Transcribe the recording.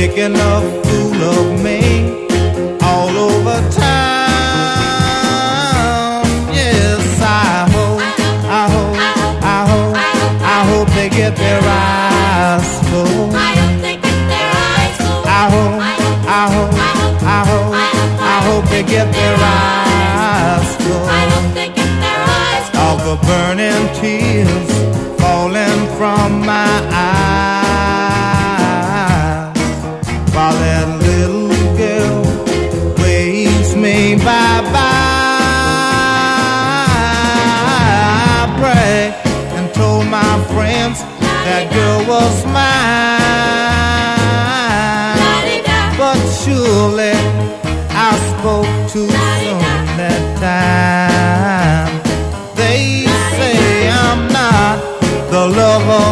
making a fool of me all over town. Yes, I hope they get their eyes full. I hope they get their eyes full of the burning tears falling from my eyes, while that little girl waves me bye-bye. I prayed and told my friends that girl was mine, but surely I spoke too soon that time. They say I'm not the lover